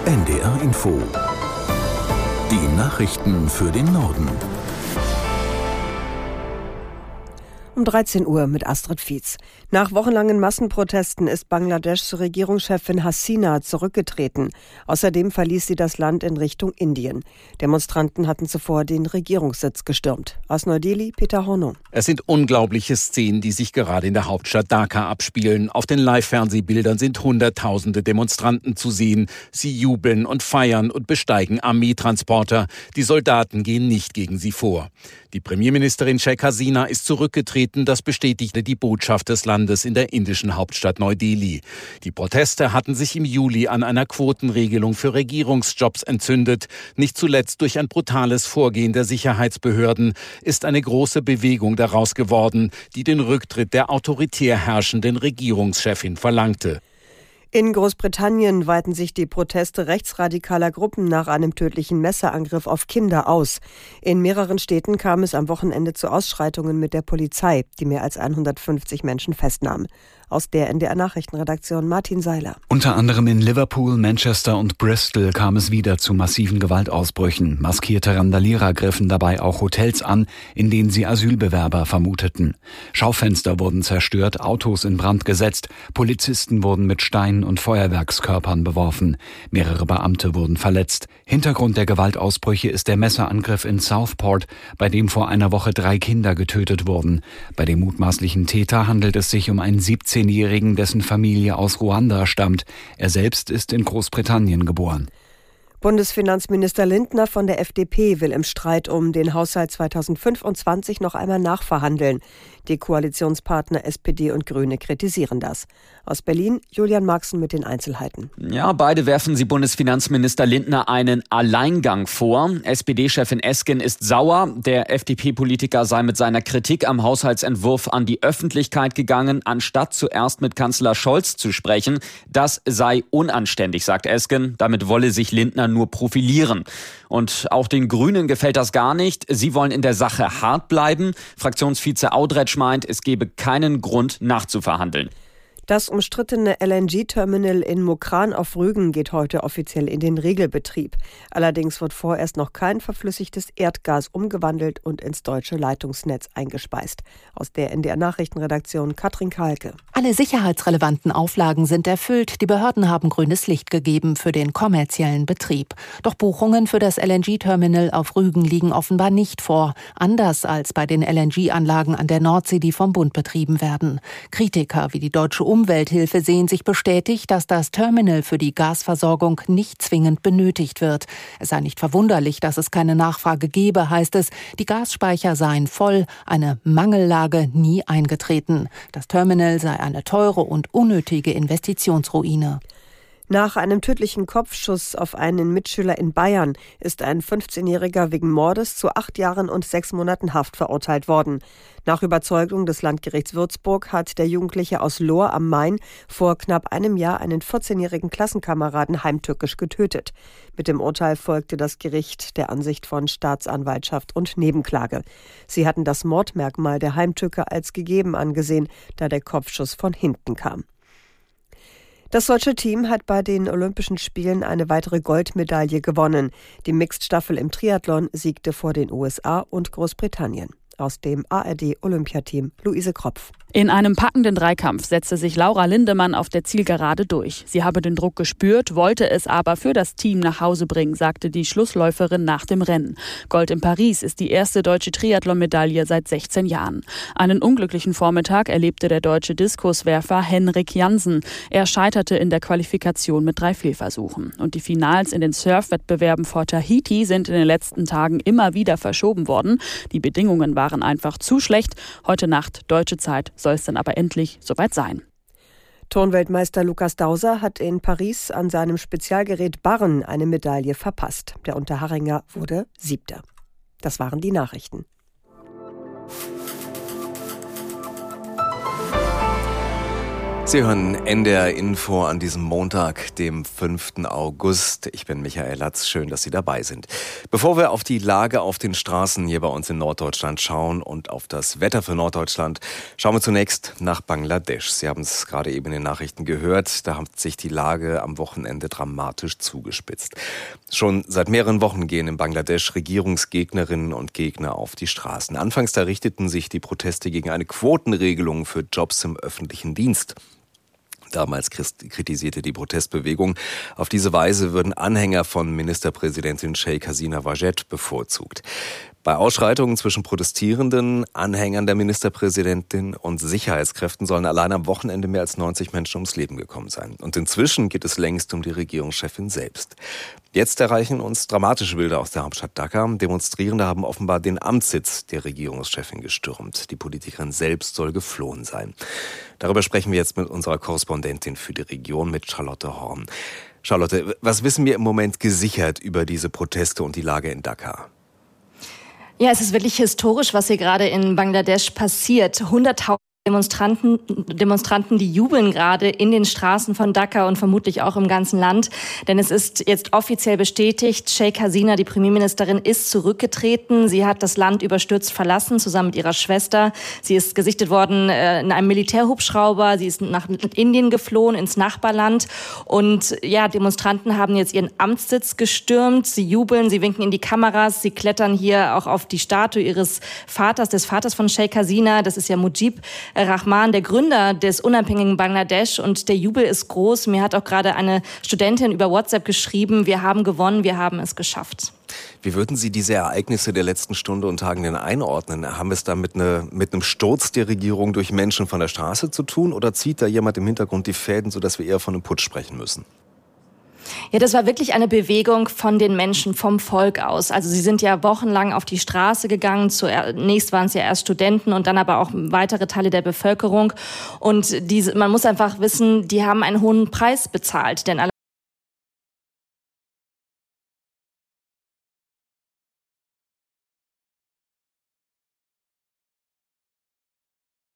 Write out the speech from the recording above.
NDR Info. Die Nachrichten für den Norden. Um 13 Uhr mit Astrid Fietz. Nach wochenlangen Massenprotesten ist Bangladeschs Regierungschefin Hasina zurückgetreten. Außerdem verließ sie das Land in Richtung Indien. Demonstranten hatten zuvor den Regierungssitz gestürmt. Aus Neu-Delhi, Peter Hornung. Es sind unglaubliche Szenen, die sich gerade in der Hauptstadt Dhaka abspielen. Auf den Live-Fernsehbildern sind Hunderttausende Demonstranten zu sehen. Sie jubeln und feiern und besteigen Armeetransporter. Die Soldaten gehen nicht gegen sie vor. Die Premierministerin Sheikh Hasina ist zurückgetreten. Das bestätigte die Botschaft des Landes in der indischen Hauptstadt Neu-Delhi. Die Proteste hatten sich im Juli an einer Quotenregelung für Regierungsjobs entzündet. Nicht zuletzt durch ein brutales Vorgehen der Sicherheitsbehörden ist eine große Bewegung daraus geworden, die den Rücktritt der autoritär herrschenden Regierungschefin verlangte. In Großbritannien weiten sich die Proteste rechtsradikaler Gruppen nach einem tödlichen Messerangriff auf Kinder aus. In mehreren Städten kam es am Wochenende zu Ausschreitungen mit der Polizei, die mehr als 150 Menschen festnahm. Aus der NDR-Nachrichtenredaktion Martin Seiler. Unter anderem in Liverpool, Manchester und Bristol kam es wieder zu massiven Gewaltausbrüchen. Maskierte Randalierer griffen dabei auch Hotels an, in denen sie Asylbewerber vermuteten. Schaufenster wurden zerstört, Autos in Brand gesetzt, Polizisten wurden mit Steinen und Feuerwerkskörpern beworfen. Mehrere Beamte wurden verletzt. Hintergrund der Gewaltausbrüche ist der Messerangriff in Southport, bei dem vor einer Woche 3 Kinder getötet wurden. Bei dem mutmaßlichen Täter handelt es sich um einen 17-Jährigen, dessen Familie aus Ruanda stammt. Er selbst ist in Großbritannien geboren. Bundesfinanzminister Lindner von der FDP will im Streit um den Haushalt 2025 noch einmal nachverhandeln. Die Koalitionspartner SPD und Grüne kritisieren das. Aus Berlin, Julian Marxen mit den Einzelheiten. Ja, beide werfen sie Bundesfinanzminister Lindner einen Alleingang vor. SPD-Chefin Esken ist sauer. Der FDP-Politiker sei mit seiner Kritik am Haushaltsentwurf an die Öffentlichkeit gegangen, anstatt zuerst mit Kanzler Scholz zu sprechen. Das sei unanständig, sagt Esken. Damit wolle sich Lindner nur profilieren. Und auch den Grünen gefällt das gar nicht. Sie wollen in der Sache hart bleiben. Fraktionsvize Audretsch meint, es gebe keinen Grund nachzuverhandeln. Das umstrittene LNG-Terminal in Mukran auf Rügen geht heute offiziell in den Regelbetrieb. Allerdings wird vorerst noch kein verflüssigtes Erdgas umgewandelt und ins deutsche Leitungsnetz eingespeist. Aus der NDR-Nachrichtenredaktion Katrin Kalke. Alle sicherheitsrelevanten Auflagen sind erfüllt. Die Behörden haben grünes Licht gegeben für den kommerziellen Betrieb. Doch Buchungen für das LNG-Terminal auf Rügen liegen offenbar nicht vor. Anders als bei den LNG-Anlagen an der Nordsee, die vom Bund betrieben werden. Kritiker wie die Deutsche Umwelthilfe sehen sich bestätigt, dass das Terminal für die Gasversorgung nicht zwingend benötigt wird. Es sei nicht verwunderlich, dass es keine Nachfrage gebe, heißt es. Die Gasspeicher seien voll, eine Mangellage nie eingetreten. Das Terminal sei eine teure und unnötige Investitionsruine. Nach einem tödlichen Kopfschuss auf einen Mitschüler in Bayern ist ein 15-Jähriger wegen Mordes zu 8 Jahren und 6 Monaten Haft verurteilt worden. Nach Überzeugung des Landgerichts Würzburg hat der Jugendliche aus Lohr am Main vor knapp einem Jahr einen 14-jährigen Klassenkameraden heimtückisch getötet. Mit dem Urteil folgte das Gericht der Ansicht von Staatsanwaltschaft und Nebenklage. Sie hatten das Mordmerkmal der Heimtücke als gegeben angesehen, da der Kopfschuss von hinten kam. Das deutsche Team hat bei den Olympischen Spielen eine weitere Goldmedaille gewonnen. Die Mixed-Staffel im Triathlon siegte vor den USA und Großbritannien. Aus dem ARD-Olympiateam Luise Kropf. In einem packenden Dreikampf setzte sich Laura Lindemann auf der Zielgerade durch. Sie habe den Druck gespürt, wollte es aber für das Team nach Hause bringen, sagte die Schlussläuferin nach dem Rennen. Gold in Paris ist die erste deutsche Triathlon-Medaille seit 16 Jahren. Einen unglücklichen Vormittag erlebte der deutsche Diskuswerfer Henrik Jansen. Er scheiterte in der Qualifikation mit 3 Fehlversuchen. Und die Finals in den Surfwettbewerben vor Tahiti sind in den letzten Tagen immer wieder verschoben worden. Die Bedingungen waren einfach zu schlecht. Heute Nacht, deutsche Zeit, soll es dann aber endlich soweit sein. Turnweltmeister Lukas Dauser hat in Paris an seinem Spezialgerät Barren eine Medaille verpasst. Der Unterharinger wurde 7. Das waren die Nachrichten. Sie hören NDR Info an diesem Montag, dem 5. August. Ich bin Michael Latz. Schön, dass Sie dabei sind. Bevor wir auf die Lage auf den Straßen hier bei uns in Norddeutschland schauen und auf das Wetter für Norddeutschland, schauen wir zunächst nach Bangladesch. Sie haben es gerade eben in den Nachrichten gehört. Da hat sich die Lage am Wochenende dramatisch zugespitzt. Schon seit mehreren Wochen gehen in Bangladesch Regierungsgegnerinnen und Gegner auf die Straßen. Anfangs da richteten sich die Proteste gegen eine Quotenregelung für Jobs im öffentlichen Dienst. Damals kritisierte die Protestbewegung, auf diese Weise würden Anhänger von Ministerpräsidentin Sheikh Hasina Wajed bevorzugt. Bei Ausschreitungen zwischen Protestierenden, Anhängern der Ministerpräsidentin und Sicherheitskräften sollen allein am Wochenende mehr als 90 Menschen ums Leben gekommen sein. Und inzwischen geht es längst um die Regierungschefin selbst. Jetzt erreichen uns dramatische Bilder aus der Hauptstadt Dhaka. Demonstrierende haben offenbar den Amtssitz der Regierungschefin gestürmt. Die Politikerin selbst soll geflohen sein. Darüber sprechen wir jetzt mit unserer Korrespondentin für die Region, mit Charlotte Horn. Charlotte, was wissen wir im Moment gesichert über diese Proteste und die Lage in Dhaka? Ja, es ist wirklich historisch, was hier gerade in Bangladesch passiert. 100.000 Demonstranten, die jubeln gerade in den Straßen von Dhaka und vermutlich auch im ganzen Land. Denn es ist jetzt offiziell bestätigt, Sheikh Hasina, die Premierministerin, ist zurückgetreten. Sie hat das Land überstürzt verlassen, zusammen mit ihrer Schwester. Sie ist gesichtet worden in einem Militärhubschrauber. Sie ist nach Indien geflohen, ins Nachbarland. Und ja, Demonstranten haben jetzt ihren Amtssitz gestürmt. Sie jubeln, sie winken in die Kameras. Sie klettern hier auch auf die Statue ihres Vaters, des Vaters von Sheikh Hasina. Das ist ja Mujib Rahman, der Gründer des unabhängigen Bangladesch, und der Jubel ist groß. Mir hat auch gerade eine Studentin über WhatsApp geschrieben, wir haben gewonnen, wir haben es geschafft. Wie würden Sie diese Ereignisse der letzten Stunde und Tagen denn einordnen? Haben wir es da mit einem Sturz der Regierung durch Menschen von der Straße zu tun, oder zieht da jemand im Hintergrund die Fäden, sodass wir eher von einem Putsch sprechen müssen? Ja, das war wirklich eine Bewegung von den Menschen, vom Volk aus. Also sie sind ja wochenlang auf die Straße gegangen. Zunächst waren es ja erst Studenten und dann aber auch weitere Teile der Bevölkerung. Und man muss einfach wissen, die haben einen hohen Preis bezahlt. Denn